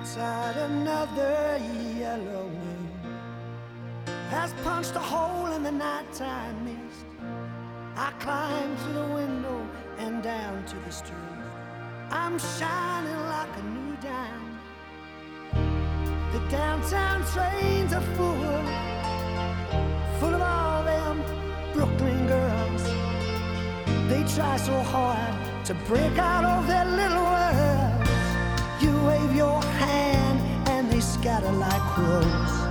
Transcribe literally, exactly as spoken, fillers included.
outside, another yellow wind has punched a hole in the nighttime mist. I climb through the window and down to the street. I'm shining like a new dime. The downtown trains are full, full of all them Brooklyn girls. They try so hard to break out of their little worlds. You wave your hand and they scatter like crows.